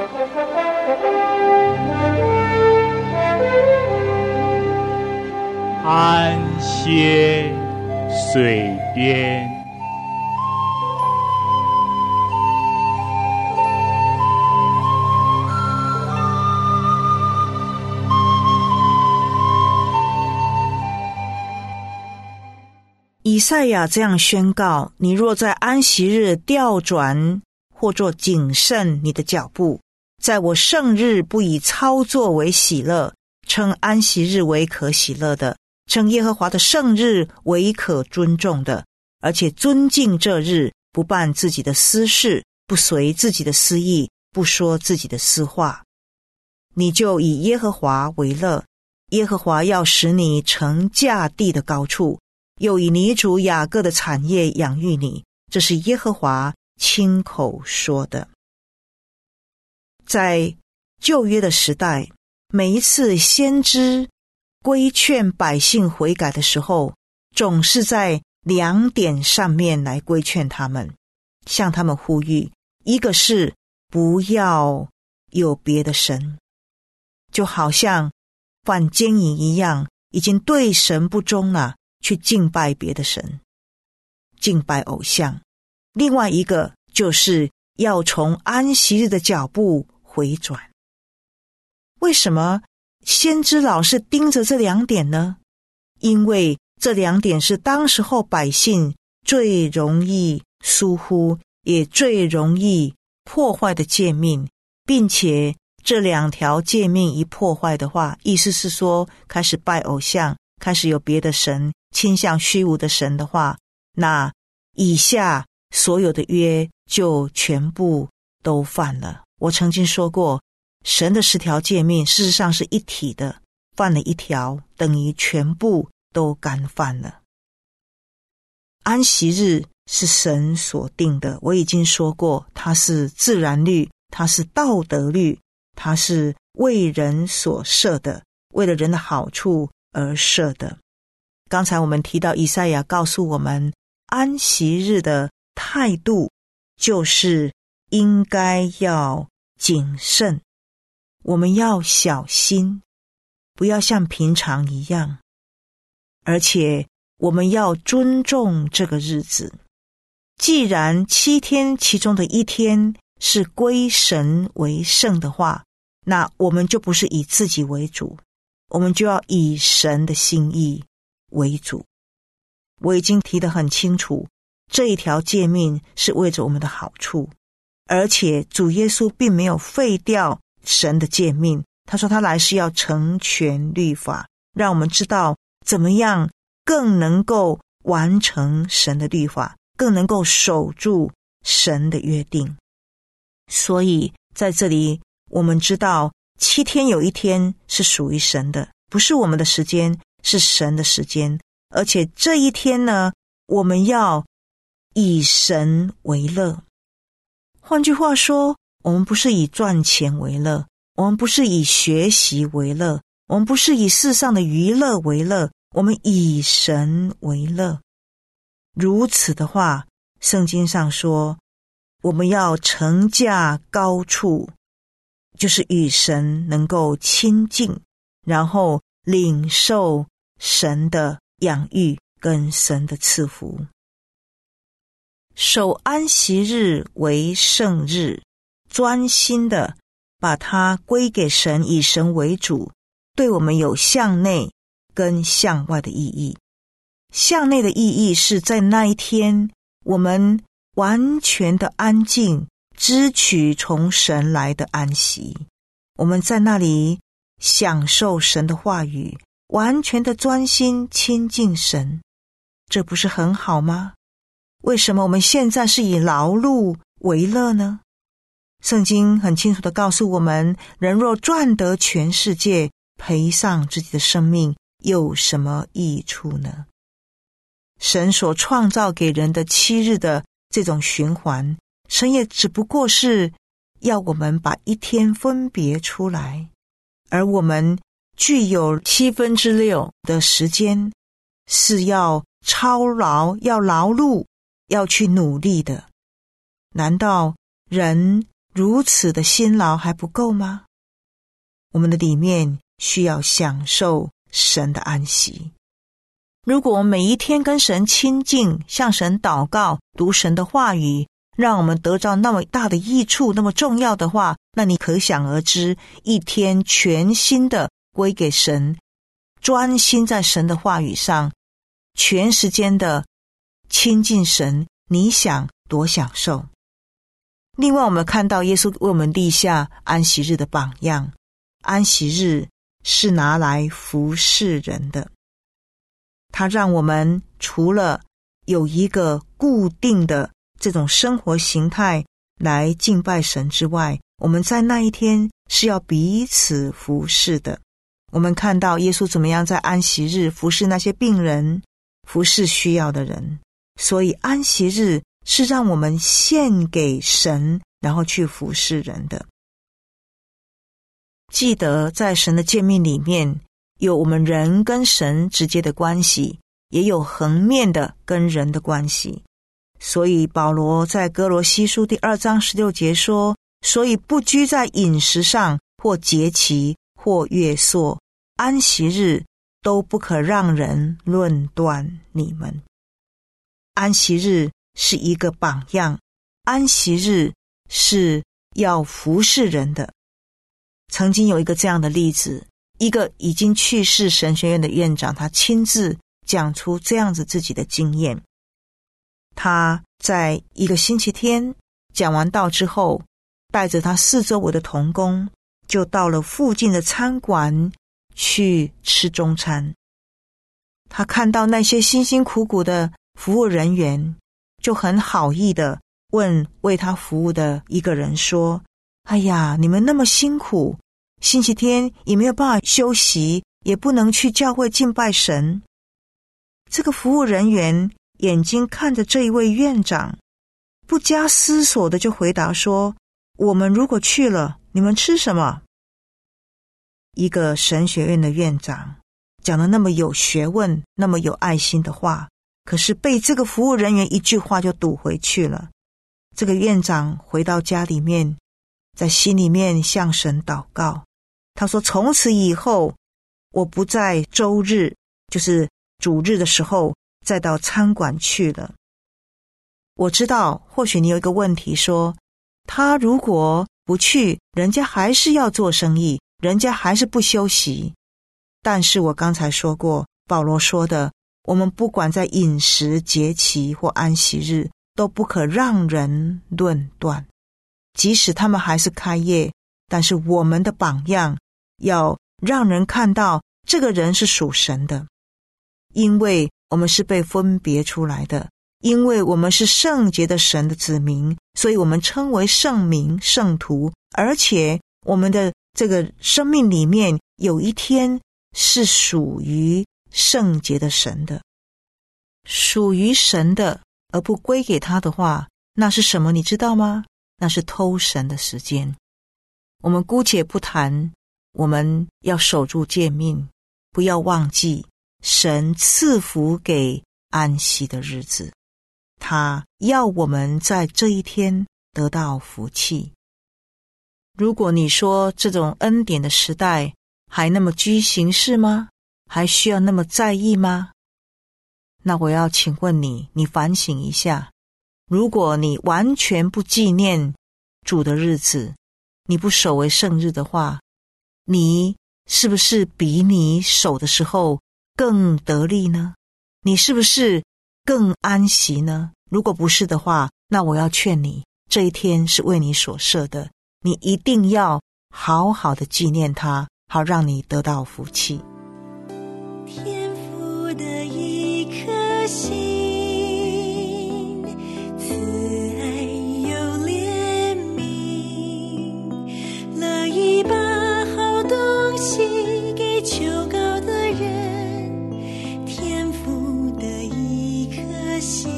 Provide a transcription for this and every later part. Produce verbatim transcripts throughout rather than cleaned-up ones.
安歇水边。 以赛亚这样宣告：你若在安息日调转或作谨慎你的脚步，在我圣日不以操作为喜乐，称安息日为可喜乐的，称耶和华的圣日为可尊重的，而且尊敬这日，不办自己的私事，不随自己的私意，不说自己的私话，你就以耶和华为乐。耶和华要使你乘驾地的高处，又以你主雅各的产业养育你，这是耶和华亲口说的。在旧约的时代，每一次先知规劝百姓悔改的时候，总是在两点上面来规劝他们，向他们呼吁。一个是不要有别的神，就好像犯奸淫一样，已经对神不忠了，去敬拜别的神，敬拜偶像。另外一个就是要从安息日的脚步回转。为什么先知老是盯着这两点呢？因为这两点是当时候百姓最容易疏忽，也最容易破坏的诫命，并且这两条诫命一破坏的话，意思是说开始拜偶像，开始有别的神，倾向虚无的神的话，那以下所有的约就全部都犯了。我曾经说过，神的十条诫命事实上是一体的，犯了一条等于全部都干犯了。安息日是神所定的，我已经说过，它是自然律，它是道德律，它是为人所设的，为了人的好处而设的。刚才我们提到以赛亚告诉我们，安息日的态度就是应该要谨慎，我们要小心，不要像平常一样，而且我们要尊重这个日子。既然七天其中的一天是归神为圣的话，那我们就不是以自己为主，我们就要以神的心意为主。我已经提得很清楚，这一条诫命是为着我们的好处，而且主耶稣并没有废掉神的诫命，他说他来是要成全律法，让我们知道怎么样更能够完成神的律法，更能够守住神的约定。所以在这里我们知道七天有一天是属于神的，不是我们的时间，是神的时间。而且这一天呢，我们要以神为乐。换句话说，我们不是以赚钱为乐，我们不是以学习为乐，我们不是以世上的娱乐为乐，我们以神为乐。如此的话，圣经上说我们要乘驾高处，就是与神能够亲近，然后领受神的养育跟神的赐福。守安息日为圣日，专心的把它归给神，以神为主，对我们有向内跟向外的意义。向内的意义是在那一天我们完全的安静，支取从神来的安息，我们在那里享受神的话语，完全的专心亲近神，这不是很好吗？为什么我们现在是以劳碌为乐呢？圣经很清楚地告诉我们，人若赚得全世界，赔上自己的生命，有什么益处呢？神所创造给人的七日的这种循环，神也只不过是要我们把一天分别出来，而我们具有七分之六的时间是要操劳，要劳碌，要去努力的。难道人如此的辛劳还不够吗？我们的里面需要享受神的安息。如果我们每一天跟神亲近，向神祷告，读神的话语，让我们得到那么大的益处，那么重要的话，那你可想而知，一天全心的归给神，专心在神的话语上，全时间的亲近神，你想多享受。另外我们看到耶稣为我们立下安息日的榜样，安息日是拿来服侍人的，他让我们除了有一个固定的这种生活形态来敬拜神之外，我们在那一天是要彼此服侍的。我们看到耶稣怎么样在安息日服侍那些病人，服侍需要的人，所以安息日是让我们献给神，然后去服侍人的。记得在神的诫命里面，有我们人跟神直接的关系，也有横面的跟人的关系。所以保罗在哥罗西书第二章十六节说，所以不拘在饮食上，或节期，或月朔，安息日，都不可让人论断你们。安息日是一个榜样，安息日是要服侍人的。曾经有一个这样的例子，一个已经去世神学院的院长，他亲自讲出这样子自己的经验。他在一个星期天讲完道之后，带着他四周围的同工，就到了附近的餐馆去吃中餐。他看到那些辛辛苦苦的服务人员，就很好意的问为他服务的一个人说，哎呀，你们那么辛苦，星期天也没有办法休息，也不能去教会敬拜神。这个服务人员眼睛看着这一位院长，不加思索的就回答说，我们如果去了，你们吃什么？一个神学院的院长讲得那么有学问，那么有爱心的话，可是被这个服务人员一句话就堵回去了。这个院长回到家里面，在心里面向神祷告，他说，从此以后我不在周日，就是主日的时候再到餐馆去了。我知道或许你有一个问题说，他如果不去，人家还是要做生意，人家还是不休息。但是我刚才说过，保罗说的，我们不管在饮食、节期或安息日，都不可让人论断。即使他们还是开业，但是我们的榜样要让人看到这个人是属神的，因为我们是被分别出来的，因为我们是圣洁的神的子民，所以我们称为圣民、圣徒，而且我们的这个生命里面有一天是属于圣洁的神的。属于神的而不归给他的话，那是什么你知道吗？那是偷神的时间。我们姑且不谈，我们要守住诫命，不要忘记神赐福给安息的日子，他要我们在这一天得到福气。如果你说这种恩典的时代还那么拘形式吗？还需要那么在意吗？那我要请问你，你反省一下，如果你完全不纪念主的日子，你不守为圣日的话，你是不是比你守的时候更得力呢？你是不是更安息呢？如果不是的话，那我要劝你，这一天是为你所设的，你一定要好好的纪念它，好让你得到福气。 天父的一颗心，慈爱有怜悯，乐意把好东西给求告的人。天父的一颗心，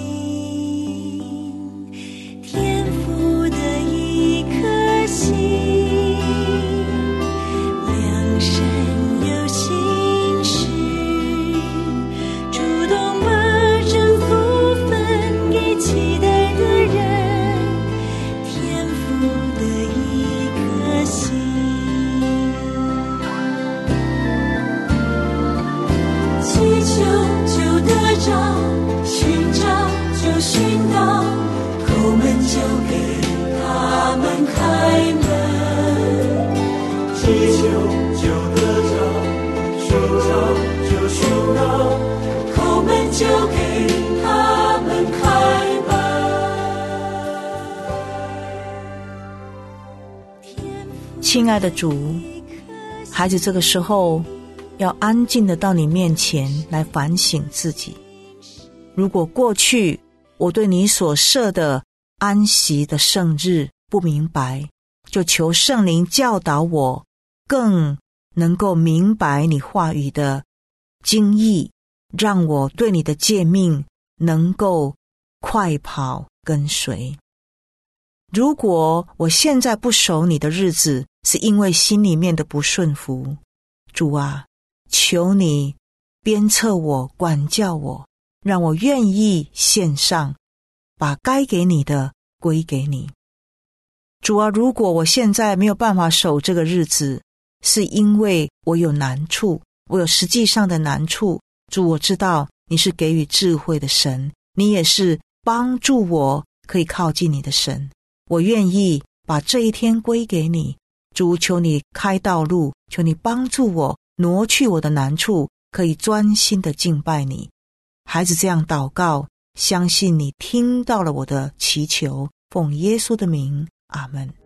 天父的一颗心，良善有心亲爱的主，孩子这个时候要安静的到你面前来反省自己。如果过去我对你所设的安息的圣日不明白，就求圣灵教导我，更能够明白你话语的精义，让我对你的诫命能够快跑跟随。如果我现在不守你的日子，是因为心里面的不顺服，主啊，求你鞭策我，管教我，让我愿意献上，把该给你的归给你。主啊，如果我现在没有办法守这个日子，是因为我有难处，我有实际上的难处。主，我知道你是给予智慧的神，你也是帮助我可以靠近你的神。我愿意把这一天归给你。主，求你开道路，求你帮助我挪去我的难处，可以专心的敬拜你。孩子这样祷告，相信你听到了我的祈求，奉耶稣的名，阿们。